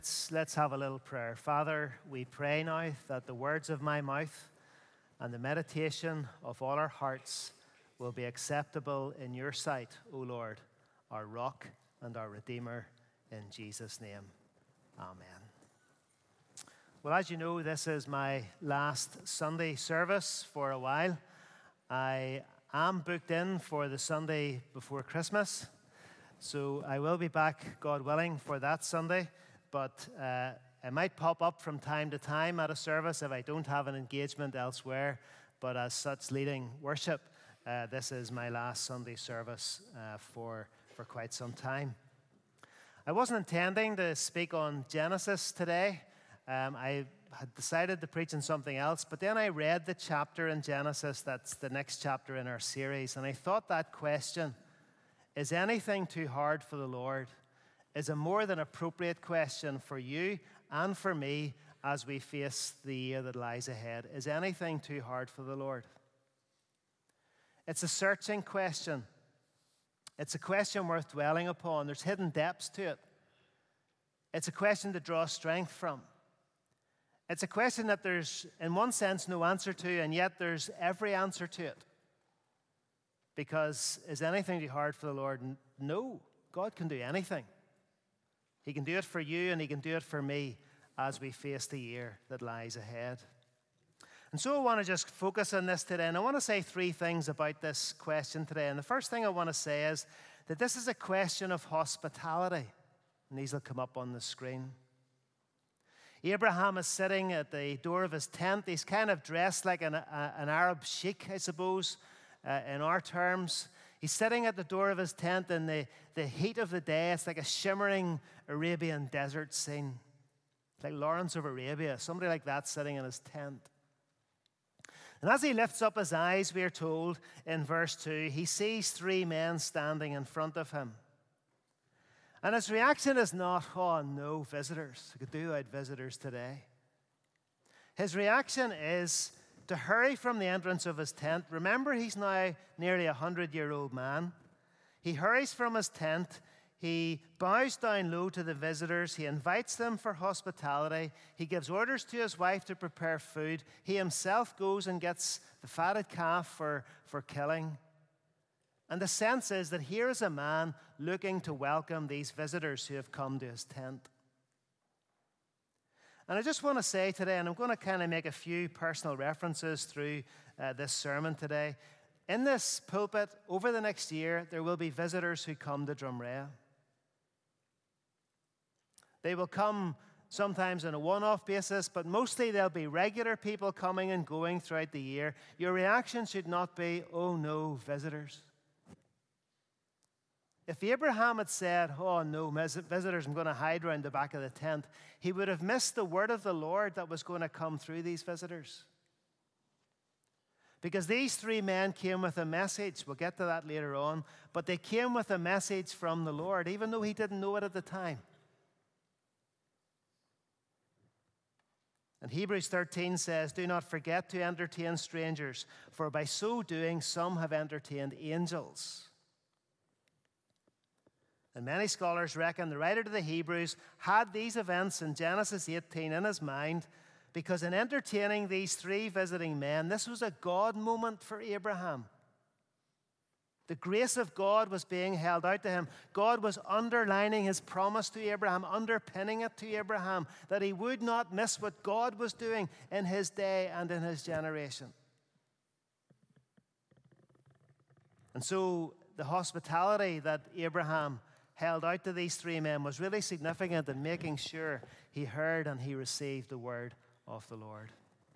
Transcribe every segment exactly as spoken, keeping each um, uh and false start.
Let's, let's have a little prayer. Father, we pray now that the words of my mouth and the meditation of all our hearts will be acceptable in your sight, O Lord, our rock and our Redeemer, in Jesus' name. Amen. Well, as you know, this is my last Sunday service for a while. I am booked in for the Sunday before Christmas, so I will be back, God willing, for that Sunday. But uh, I might pop up from time to time at a service if I don't have an engagement elsewhere. But as such, leading worship, uh, this is my last Sunday service uh, for, for quite some time. I wasn't intending to speak on Genesis today. Um, I had decided to preach on something else, but then I read the chapter in Genesis that's the next chapter in our series, and I thought that question, is anything too hard for the Lord, is a more than appropriate question for you and for me as we face the year that lies ahead. Is anything too hard for the Lord? It's a searching question. It's a question worth dwelling upon. There's hidden depths to it. It's a question to draw strength from. It's a question that there's, in one sense, no answer to, and yet there's every answer to it. Because is anything too hard for the Lord? No. God can do anything. He can do it for you, and He can do it for me as we face the year that lies ahead. And so I want to just focus on this today, and I want to say three things about this question today. And the first thing I want to say is that this is a question of hospitality. And these will come up on the screen. Abraham is sitting at the door of his tent. He's kind of dressed like an, a, an Arab sheikh, I suppose, uh, in our terms. He's sitting at the door of his tent in the, the heat of the day. It's like a shimmering Arabian desert scene. It's like Lawrence of Arabia, somebody like that sitting in his tent. And as he lifts up his eyes, we are told in verse two, he sees three men standing in front of him. And his reaction is not, oh no, visitors. I could do without visitors today. His reaction is to hurry from the entrance of his tent. Remember, he's now nearly a hundred-year-old man. He hurries from his tent. He bows down low to the visitors. He invites them for hospitality. He gives orders to his wife to prepare food. He himself goes and gets the fatted calf for, for killing. And the sense is that here is a man looking to welcome these visitors who have come to his tent. And I just want to say today, and I'm going to kind of make a few personal references through uh, this sermon today. In this pulpit, over the next year, there will be visitors who come to Drumrea. They will come sometimes on a one-off basis, but mostly there'll be regular people coming and going throughout the year. Your reaction should not be, oh no, visitors. If Abraham had said, oh no, visitors, I'm going to hide around the back of the tent, he would have missed the word of the Lord that was going to come through these visitors. Because these three men came with a message. We'll get to that later on. But they came with a message from the Lord, even though he didn't know it at the time. And Hebrews thirteen says, do not forget to entertain strangers, for by so doing some have entertained angels. And many scholars reckon the writer to the Hebrews had these events in Genesis eighteen in his mind, because in entertaining these three visiting men, this was a God moment for Abraham. The grace of God was being held out to him. God was underlining his promise to Abraham, underpinning it to Abraham, that he would not miss what God was doing in his day and in his generation. And so the hospitality that Abraham held out to these three men was really significant in making sure he heard and he received the word of the Lord.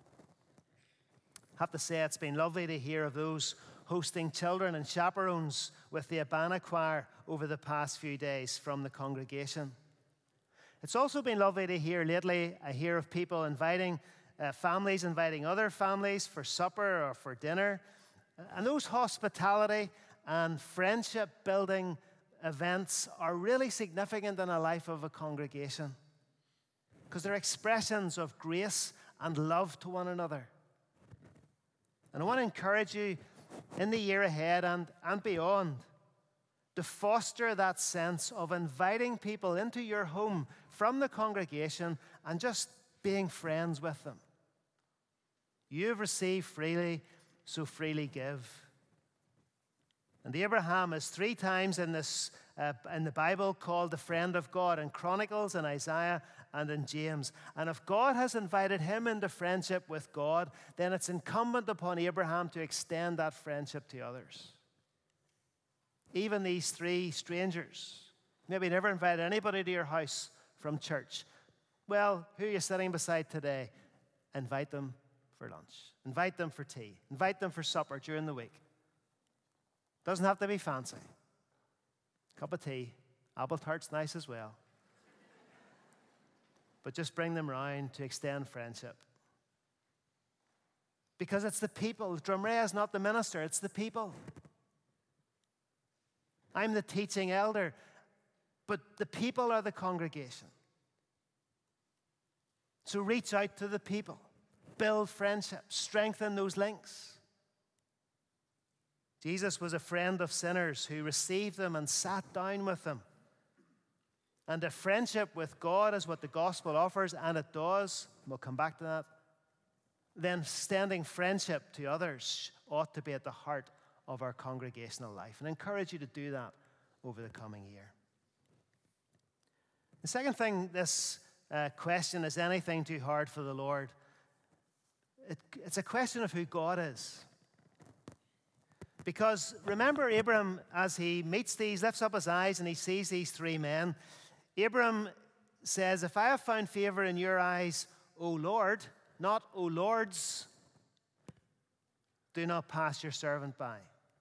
I have to say, it's been lovely to hear of those hosting children and chaperones with the Abana choir over the past few days from the congregation. It's also been lovely to hear lately, I hear of people inviting uh, families, inviting other families for supper or for dinner. And those hospitality and friendship building events are really significant in the life of a congregation because they're expressions of grace and love to one another. And I want to encourage you in the year ahead and, and beyond to foster that sense of inviting people into your home from the congregation and just being friends with them. You have received freely, so freely give. And Abraham is three times in this uh, in the Bible called the friend of God, in Chronicles, in Isaiah, and in James. And if God has invited him into friendship with God, then it's incumbent upon Abraham to extend that friendship to others. Even these three strangers, maybe never invited anybody to your house from church. Well, who are you sitting beside today? Invite them for lunch. Invite them for tea. Invite them for supper during the week. Doesn't have to be fancy. Cup of tea. Apple tart's nice as well. But just bring them round to extend friendship. Because it's the people. Drumrea is not the minister, it's the people. I'm the teaching elder, but the people are the congregation. So reach out to the people. Build friendship. Strengthen those links. Jesus was a friend of sinners who received them and sat down with them. And a friendship with God is what the gospel offers, and it does. We'll come back to that. Then extending friendship to others ought to be at the heart of our congregational life. And I encourage you to do that over the coming year. The second thing, this uh, question, is anything too hard for the Lord? It, it's a question of who God is. Because remember, Abram, as he meets these, lifts up his eyes and he sees these three men, Abram says, if I have found favor in your eyes, O Lord, not O Lords, do not pass your servant by.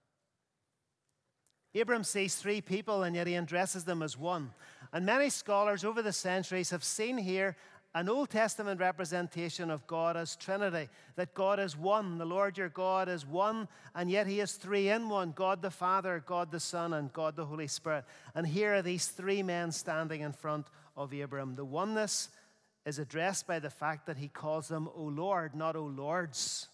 Abram sees three people, and yet he addresses them as one. And many scholars over the centuries have seen here an Old Testament representation of God as Trinity, that God is one, the Lord your God is one, and yet he is three in one, God the Father, God the Son, and God the Holy Spirit. And here are these three men standing in front of Abram. The oneness is addressed by the fact that he calls them O Lord, not O Lords.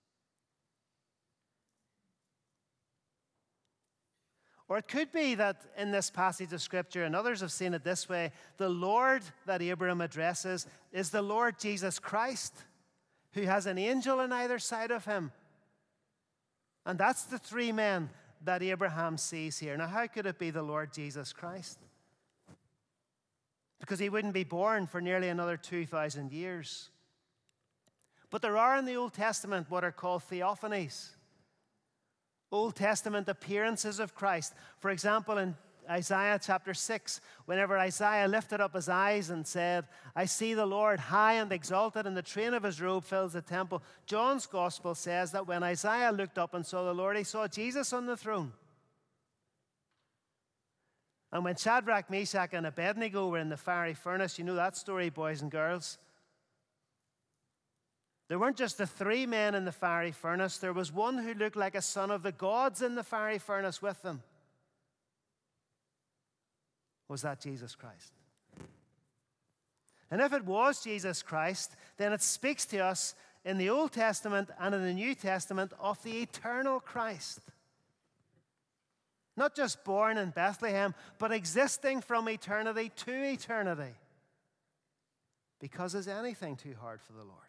Or it could be that in this passage of Scripture, and others have seen it this way, the Lord that Abram addresses is the Lord Jesus Christ, who has an angel on either side of him. And that's the three men that Abraham sees here. Now, how could it be the Lord Jesus Christ? Because he wouldn't be born for nearly another two thousand years. But there are in the Old Testament what are called theophanies. Old Testament appearances of Christ. For example, in Isaiah chapter six, whenever Isaiah lifted up his eyes and said, I see the Lord high and exalted, and the train of his robe fills the temple. John's gospel says that when Isaiah looked up and saw the Lord, he saw Jesus on the throne. And when Shadrach, Meshach, and Abednego were in the fiery furnace, you know that story, boys and girls. There weren't just the three men in the fiery furnace. There was one who looked like a son of the gods in the fiery furnace with them. Was that Jesus Christ? And if it was Jesus Christ, then it speaks to us in the Old Testament and in the New Testament of the eternal Christ. Not just born in Bethlehem, but existing from eternity to eternity. Because is anything too hard for the Lord?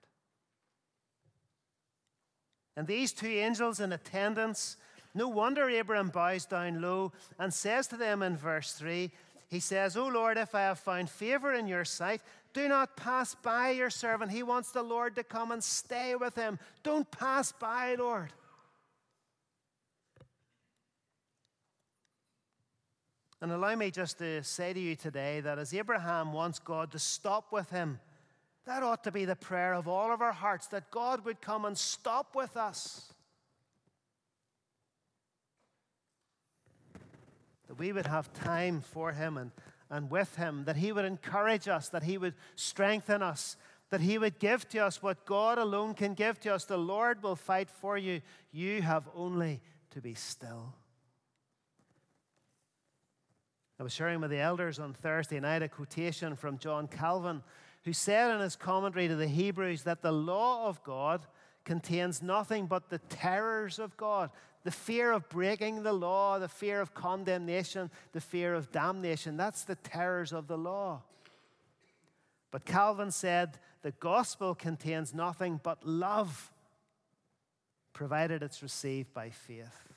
And these two angels in attendance, no wonder Abraham bows down low and says to them in verse three, he says, O Lord, if I have found favor in your sight, do not pass by your servant. He wants the Lord to come and stay with him. Don't pass by, Lord. And allow me just to say to you today that as Abraham wants God to stop with him, that ought to be the prayer of all of our hearts, that God would come and stop with us. That we would have time for him and, and with him, that he would encourage us, that he would strengthen us, that he would give to us what God alone can give to us. The Lord will fight for you. You have only to be still. I was sharing with the elders on Thursday night a quotation from John Calvin, who said in his commentary to the Hebrews that the law of God contains nothing but the terrors of God, the fear of breaking the law, the fear of condemnation, the fear of damnation. That's the terrors of the law. But Calvin said the gospel contains nothing but love, provided it's received by faith.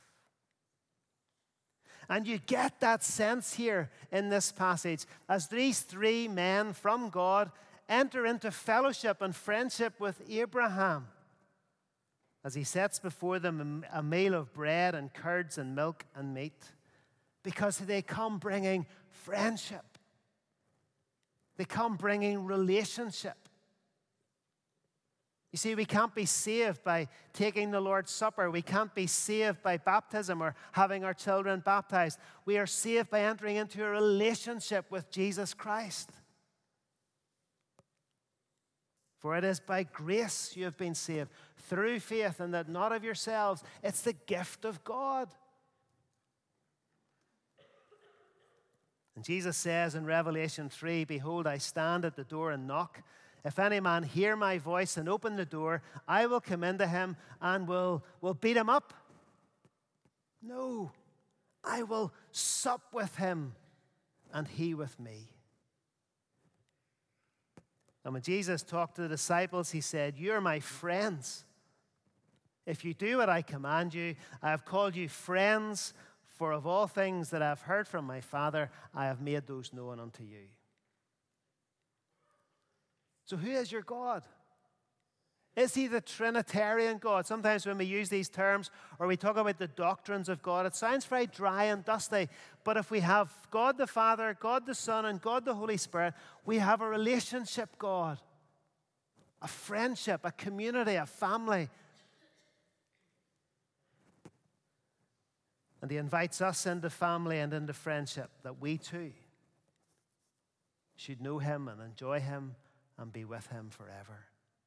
And you get that sense here in this passage as these three men from God enter into fellowship and friendship with Abraham as he sets before them a meal of bread and curds and milk and meat, because they come bringing friendship. They come bringing relationship. You see, we can't be saved by taking the Lord's Supper. We can't be saved by baptism or having our children baptized. We are saved by entering into a relationship with Jesus Christ. For it is by grace you have been saved, through faith, and that not of yourselves. It's the gift of God. And Jesus says in Revelation three, "Behold, I stand at the door and knock. If any man hear my voice and open the door, I will come into him and will, will beat him up. No, I will sup with him and he with me." And when Jesus talked to the disciples, he said, "You're my friends. If you do what I command you, I have called you friends, for of all things that I have heard from my Father, I have made those known unto you." So who is your God? Is he the Trinitarian God? Sometimes when we use these terms or we talk about the doctrines of God, it sounds very dry and dusty. But if we have God the Father, God the Son, and God the Holy Spirit, we have a relationship God, a friendship, a community, a family. And he invites us into family and into friendship, that we too should know him and enjoy him and be with him forever.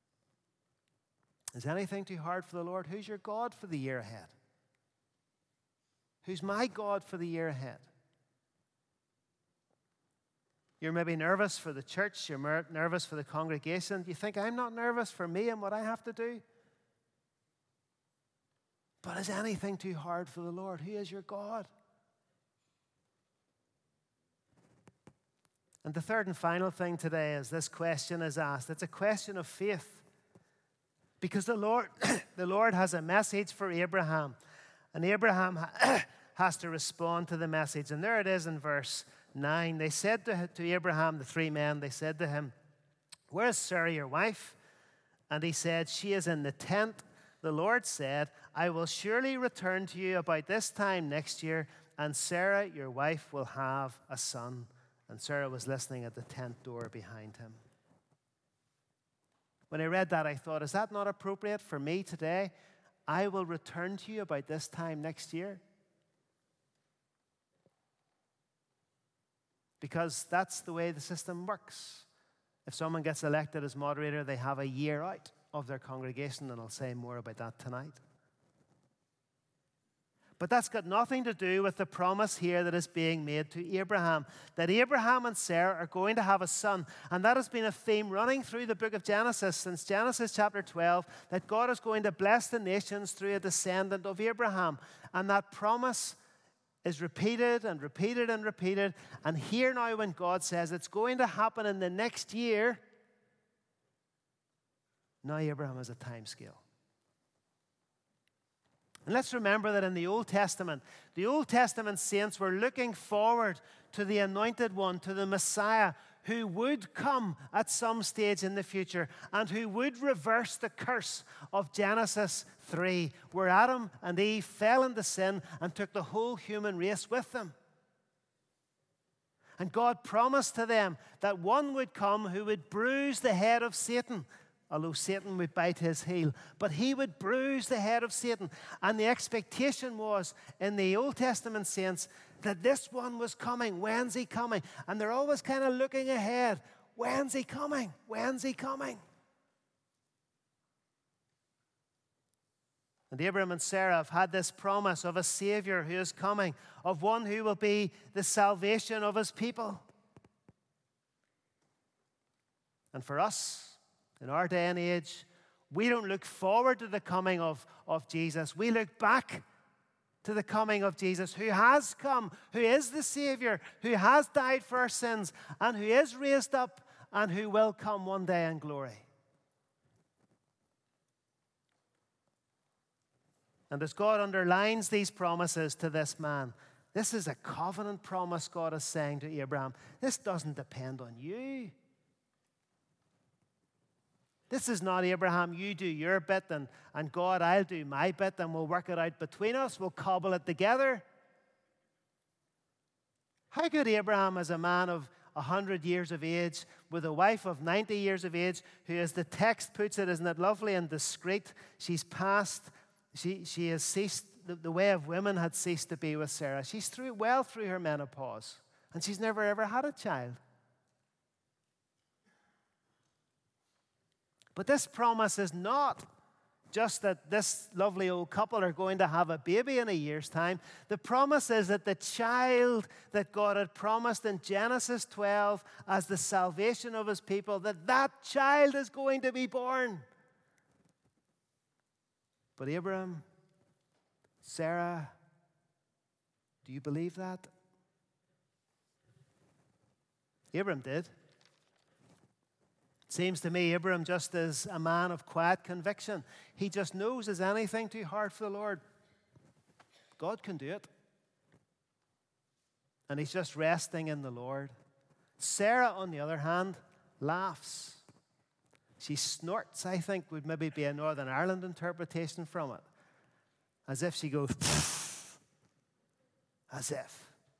Is anything too hard for the Lord? Who's your God for the year ahead? Who's my God for the year ahead? You're maybe nervous for the church. You're nervous for the congregation. Do you think I'm not nervous for me and what I have to do? But is anything too hard for the Lord? Who is your God? And the third and final thing today is this question is asked. It's a question of faith. Because the Lord, the Lord has a message for Abraham. And Abraham has to respond to the message. And there it is in verse nine. They said to, to Abraham, the three men, they said to him, "Where is Sarah, your wife?" And he said, "She is in the tent." The Lord said, "I will surely return to you about this time next year, and Sarah, your wife, will have a son." And Sarah was listening at the tent door behind him. When I read that, I thought, is that not appropriate for me today? I will return to you about this time next year. Because that's the way the system works. If someone gets elected as moderator, they have a year out of their congregation, and I'll say more about that tonight. But that's got nothing to do with the promise here that is being made to Abraham, that Abraham and Sarah are going to have a son. And that has been a theme running through the book of Genesis since Genesis chapter twelve, that God is going to bless the nations through a descendant of Abraham. And that promise is repeated and repeated and repeated. And here now when God says it's going to happen in the next year, now Abraham has a time scale. And let's remember that in the Old Testament, the Old Testament saints were looking forward to the anointed one, to the Messiah, who would come at some stage in the future and who would reverse the curse of Genesis three, where Adam and Eve fell into sin and took the whole human race with them. And God promised to them that one would come who would bruise the head of Satan, although Satan would bite his heel. But he would bruise the head of Satan. And the expectation was in the Old Testament saints that this one was coming. When's he coming? And they're always kind of looking ahead. When's he coming? When's he coming? And Abraham and Sarah have had this promise of a Savior who is coming, of one who will be the salvation of his people. And for us, in our day and age, we don't look forward to the coming of, of Jesus. We look back to the coming of Jesus, who has come, who is the Savior, who has died for our sins, and who is raised up and who will come one day in glory. And as God underlines these promises to this man, this is a covenant promise God is saying to Abraham. This doesn't depend on you. This is not, Abraham, you do your bit, and, and God, I'll do my bit, and we'll work it out between us. We'll cobble it together. How could Abraham, as a man of one hundred years of age, with a wife of ninety years of age, who, as the text puts it, isn't it lovely and discreet, she's past, she, she has ceased, the, the way of women had ceased to be with Sarah. She's through, well through her menopause, and she's never ever had a child. But this promise is not just that this lovely old couple are going to have a baby in a year's time. The promise is that the child that God had promised in Genesis twelve as the salvation of his people, that that child is going to be born. But Abraham, Sarah, do you believe that? Abraham did. Seems to me Abraham just is a man of quiet conviction. He just knows, is anything too hard for the Lord? God can do it. And he's just resting in the Lord. Sarah, on the other hand, laughs. She snorts, I think, would maybe be a Northern Ireland interpretation from it. As if she goes, as if.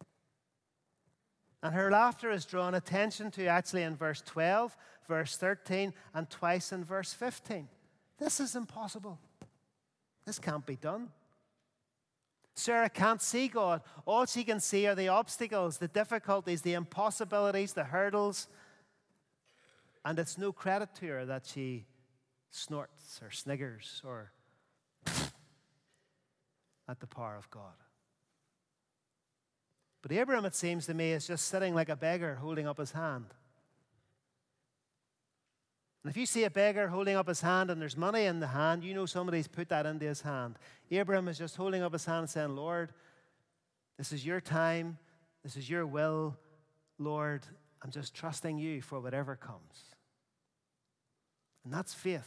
And her laughter is drawn attention to actually in verse twelve, verse thirteen, and twice in verse fifteen. This is impossible. This can't be done. Sarah can't see God. All she can see are the obstacles, the difficulties, the impossibilities, the hurdles. And it's no credit to her that she snorts or sniggers or at the power of God. But Abraham, it seems to me, is just sitting like a beggar holding up his hand. And if you see a beggar holding up his hand and there's money in the hand, you know somebody's put that into his hand. Abraham is just holding up his hand and saying, Lord, this is your time. This is your will. Lord, I'm just trusting you for whatever comes. And that's faith.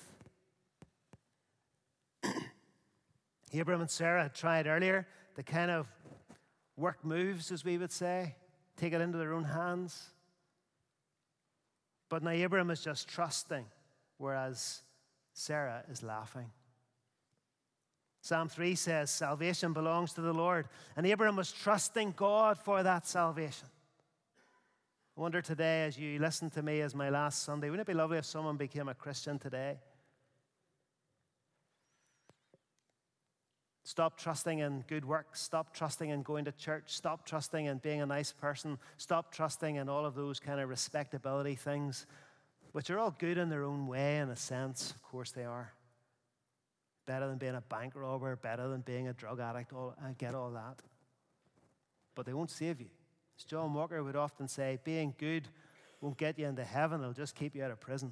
Abraham and Sarah had tried earlier to kind of work moves, as we would say, take it into their own hands. But now Abraham is just trusting, whereas Sarah is laughing. Psalm three says, salvation belongs to the Lord. And Abraham was trusting God for that salvation. I wonder today, as you listen to me as my last Sunday, wouldn't it be lovely if someone became a Christian today? Stop trusting in good works. Stop trusting in going to church. Stop trusting in being a nice person. Stop trusting in all of those kind of respectability things, which are all good in their own way, in a sense. Of course they are. Better than being a bank robber, better than being a drug addict. All, I get all that. But they won't save you. As John Walker would often say, being good won't get you into heaven. It'll just keep you out of prison.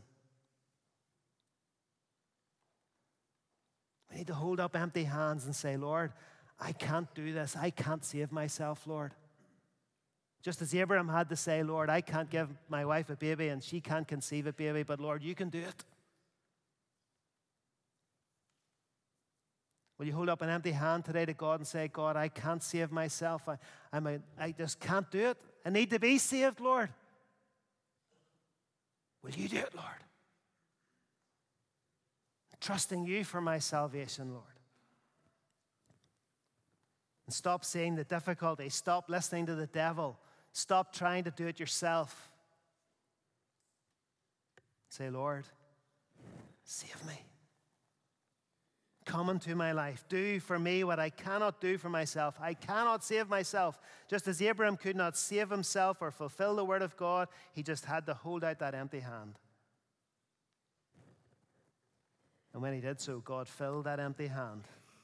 We need to hold up empty hands and say, Lord, I can't do this. I can't save myself, Lord. Just as Abraham had to say, Lord, I can't give my wife a baby and she can't conceive a baby, but Lord, you can do it. Will you hold up an empty hand today to God and say, God, I can't save myself. I, I'm a, I just can't do it. I need to be saved, Lord. Will you do it, Lord? Trusting you for my salvation, Lord. And stop seeing the difficulty. Stop listening to the devil. Stop trying to do it yourself. Say, Lord, save me. Come into my life. Do for me what I cannot do for myself. I cannot save myself. Just as Abraham could not save himself or fulfill the word of God, he just had to hold out that empty hand. And when he did so, God filled that empty hand.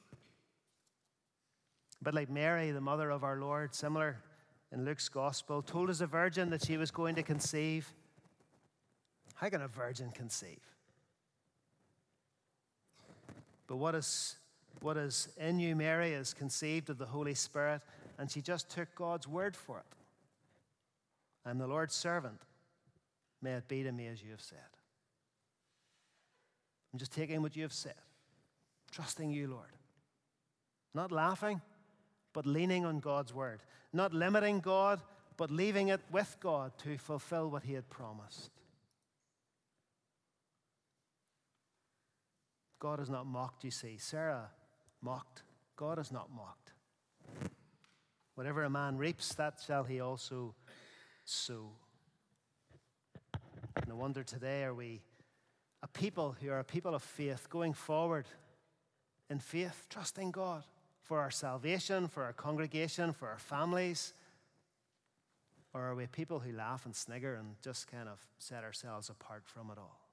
But like Mary, the mother of our Lord, similar in Luke's gospel, told as a virgin that she was going to conceive. How can a virgin conceive? But what is, what is in you, Mary, is conceived of the Holy Spirit, and she just took God's word for it. I'm the Lord's servant. may it be to me as you have said. I'm just taking what you have said, trusting you, Lord. Not laughing, but leaning on God's word. Not limiting God, but leaving it with God to fulfill what he had promised. God is not mocked, you see. Sarah mocked. God is not mocked. Whatever a man reaps, that shall he also sow. No wonder today are we a people who are a people of faith, going forward in faith, trusting God for our salvation, for our congregation, for our families? Or are we people who laugh and snigger and just kind of set ourselves apart from it all?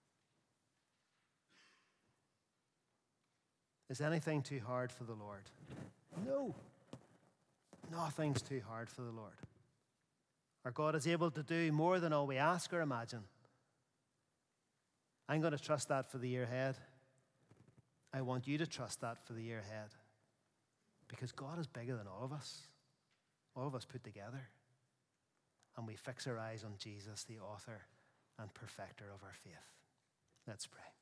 Is anything too hard for the Lord? No. Nothing's too hard for the Lord. Our God is able to do more than all we ask or imagine. I'm going to trust that for the year ahead. I want you to trust that for the year ahead. Because God is bigger than all of us. All of us put together. And we fix our eyes on Jesus, the author and perfecter of our faith. Let's pray.